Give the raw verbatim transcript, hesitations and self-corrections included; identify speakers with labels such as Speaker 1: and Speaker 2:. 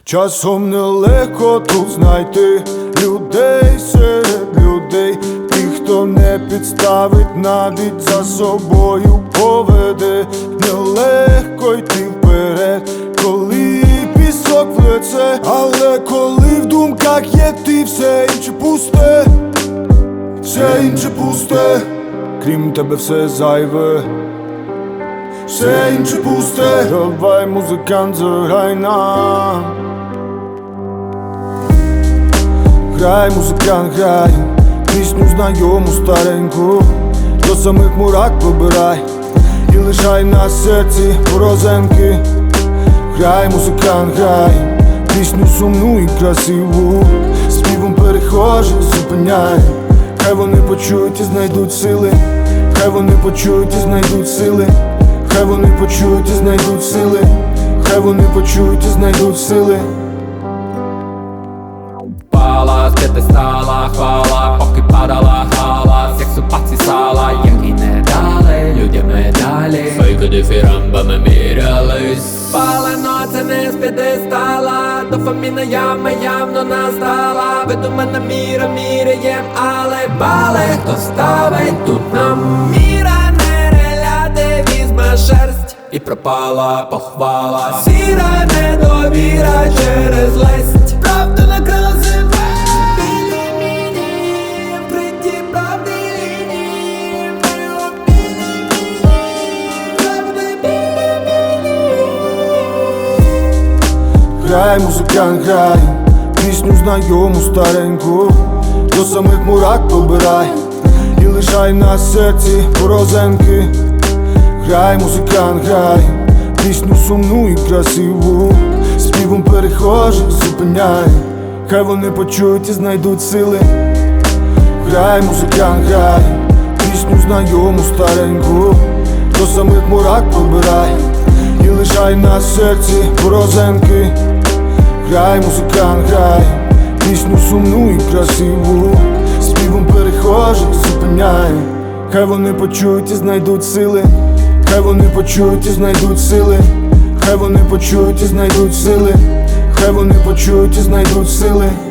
Speaker 1: Часом нелегко тут знайти людей серед людей, тих, хто не підставить, навіть за собою поведе. Нелегко йти вперед, коли пісок в лице, але коли в думках є ти, все інше пусте, все інше пусте, крім тебе все зайве, все інше пусте. Давай, музикант, заграй нам. Грай, музикант, грай пісню знайому стареньку, до самих мурак вибирай і лишай на серці порозенки. Грай, музикант, грай пісню сумну і красиву, співом перехожих зупиняй. Хай вони почують і знайдуть сили, хай вони почують і знайдуть сили, хай вони почують і знайдуть сили, хай вони почують і знайдуть сили.
Speaker 2: Де ти стала, хвала, поки падала галас, як супаці сала, які не дали людям медалі. Фейки дифірамбами мірялись. Палено це не з п'єдестала, дофаміна яма явно настала. Видумана міра міряєм, але бали хто ставить тут нам. Міра нереля, де візьме шерсть, і пропала похвала. Сіра недовіра через лесть, правду накрила земля.
Speaker 1: Грай, музикант, грай пісню знайому стареньку, до самих мурак вибирай і лишай на серці порозенки. Грай, музикант, грай пісню сумну і красиву, співом перехожих зупиняй. Хай вони почують і знайдуть сили. Грай, музикант, грай пісню знайому стареньку, до самих мурак вибирай і лишай на серці порозенки. Грай, музикант, грай пісню сумну і красиву, співом перехожих зупиняй. Хай вони почують і знайдуть сили, хай вони почують і знайдуть сили, хай вони почують і знайдуть сили, хай вони почують і знайдуть сили.